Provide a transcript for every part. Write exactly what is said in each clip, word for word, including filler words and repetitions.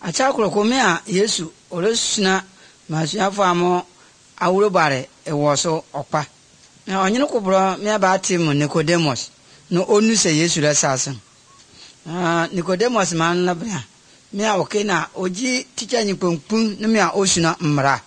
achakuro komea Yesu olosuna masuafo amo awuro bare ewoso okpa na onyene kubro me ba tim Nicodemus no onu se Yesu la sasan ah Nicodemus man na bra me a okena oji teacher nyipompun no me a osuna mmra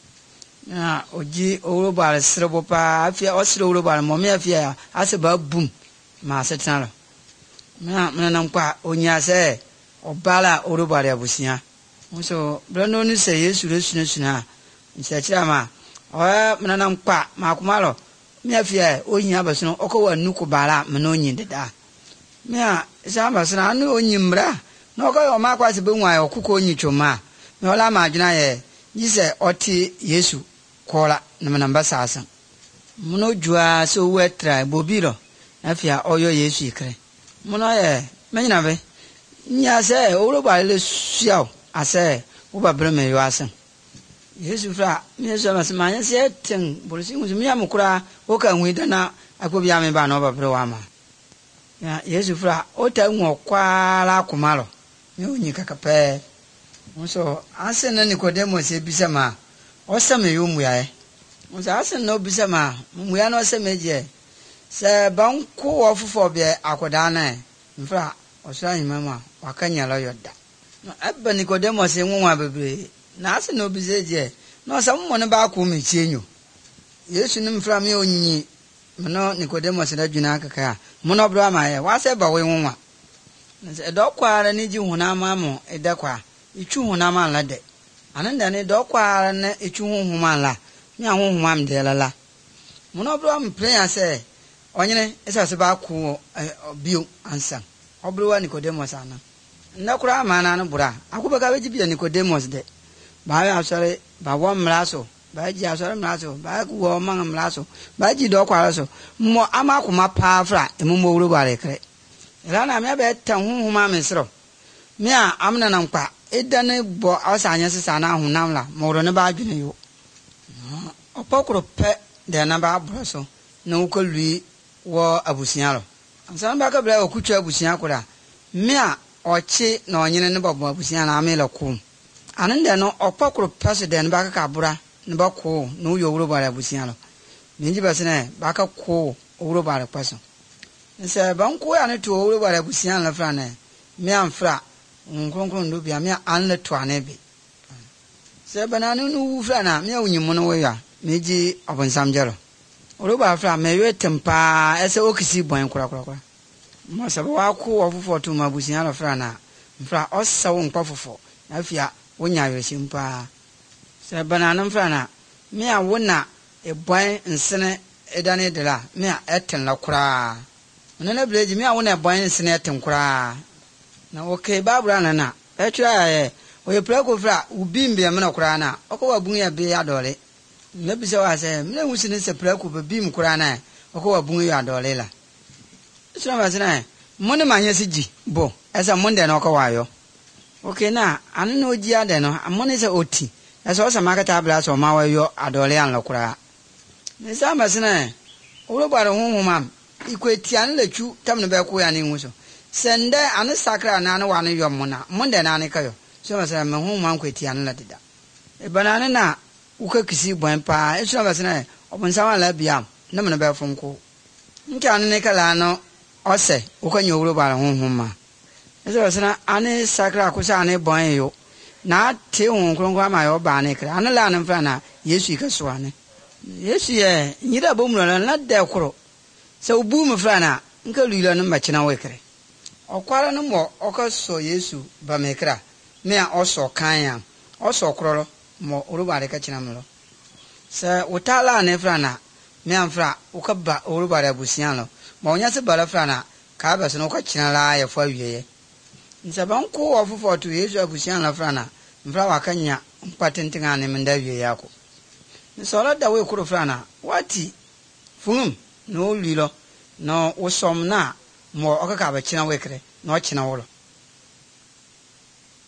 na oji owuro bare srebo pa afia osre owuro bare mo me afia ase ba bum ma setana me me na nkwa onya se obala owuro bare abusia so brano ni se Yesu le suna suna nse kira ma o me na nkwa ma kumalo me afia onya basono okowa nuku bala me no nyi deda me a isa basana anu onyi mmra no ko yo ma kwase be nwan okuko onyi choma me ola ma adwuna ye yise oti Yesu kola na manamba sasan muno jua so wetra bobiro afia oyo Yesu ikre muno ye menyina be nya se owro ba le suao ase wo ba bre me yo asan Yesu fra me so ma se manya se ten borosi ngu me amukura wo ka nwi dana akobia me ba no ba bre wa ma ya Yesu fra o ta nwo kwala kumalo me onyi kakape so ase na Nicodemus e bisa ma o se me yo muya e so ase na o bisa ma muya no se meje se banku ofufo be akoda na mfra o so anyima ma wakanya lo yoda no abba Nicodemus e nwa bebre na ase na o bisa je no se mo ne ba ku me chienyo Yesu nim fra me onyi no Nicodemus da dwuna akaka muno bro ma ye wa se ba we nwa se do kwara ni ji huna ma mo e da kwa ichu huna ma la de ananda ne do kwara ne ichu huma la mi a huma m de la la muno bro am prayer se onyene esa se ba ku bio ansa obro wa Nicodemus ana ndakura ma na no bura akuba ka beji bi Nicodemus de ba ya sore ba wo mraso ba ji asore mraso ba ku wo man mraso ba ji do kwara so mo ama kuma pa fra emumo wuro bare kre era na me be tan hunhuma mesro me a amna na nkpa edane bo awsanya sesa na hunam la mo ro ne ba adwene yo opokro pe de na ba broso na ukolui wo abusia lo ansan ba ka bla okutwa abusia kura me a ochi na onyene ne bobo abusia na amela kum anende no opokro president ba ka bura ne ba ko no yo wuro bare abusia lo ninji basene ba ka ko wuro bare kwaso nse banku ya ne to wuro bare abusia la fra ne me amfra nkronkron ndo bia me an le to ane bi se bananu nu wu fra na me unyimu no we ya meji obonsam jero wuro ba fra me yo tempa ese okisi bon kura kura kura mo se ba ku ofofo to mabusia la fra na mfra osawo nkpofofo afia wonya yo shimpa se bananu fra na me a wona e bon nsene edane de la me a eten la kura nana bleji me a wona e bon nsene eten kura na okay babura na na etwa ye oye prako fra ubimbe me na kura na okwa bun ya be adole na bi se wa se me wusini se prako be bim kura na okwa bun ya adole la sura ba se na mo ne manye siji bo esa mo nde na okwa yo okay na anu no ji ade no mo ne se oti esa o se makata abla so ma wa yo adole an la kura ne sa ma se na owro bare hunhuma ikweti an la chu tam ne be ko ya ne nwuso sende ane sakra na ane wane yomuna munde na ane kayo so masana me hu man kweti ane la dida e banane na uka kisi bwan pa e so masana obunsa wan la bia na me na be funko nka ane ne kala no ose uka nyowuro bara hu hu ma e so masana ane sakra kusa ane bwan yo na te hu nkronko ama yo ba ane kra ane la ane mfa na Yesu ika so ane Yesu ye nyida bomulo na de koro so ubu mu fra na nka luilo no machina wekre okwara no mo okoso Yesu ba mekra me a oso kan ya oso kroro mo urubare ka chinamlo se utala ne frana me amfra ukaba urubare abusian lo mo nya se bala frana ka ba se no ka chinala ya fa wiye nsa banko ofofo to Yesu abusian la frana mfra wakanya mpatentinga ne menda wiye yako nsola da we kuro frana wati fum no lilo no usomna mo okaka ba china wekre no china wolo